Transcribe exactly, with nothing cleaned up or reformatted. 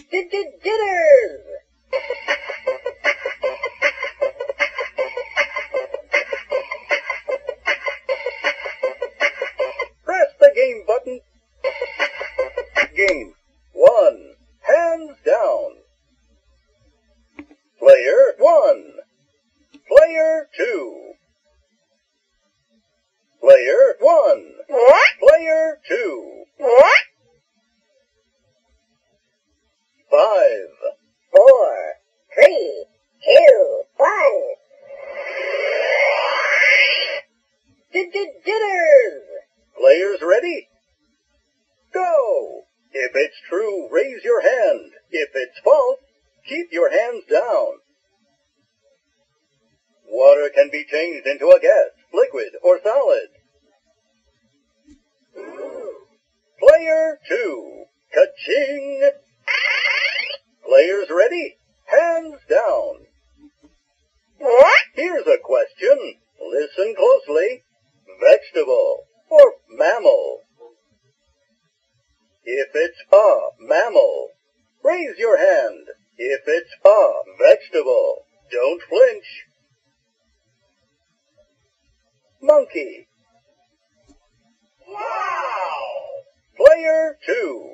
Jitters! Press the game button. Game one. Hands down. Player one. Player two. Player one. Player two. Five. Four, three, two, one. Jitters! Players ready? Go! If it's true, raise your hand. If it's false, keep your hands down. Water can be changed into a gas, liquid, or solid. Player two. Ka-ching! Players ready? Hands down. Here's a question. Listen closely. Vegetable or mammal? If it's a mammal, raise your hand. If it's a vegetable, don't flinch. Monkey. Wow! Player two.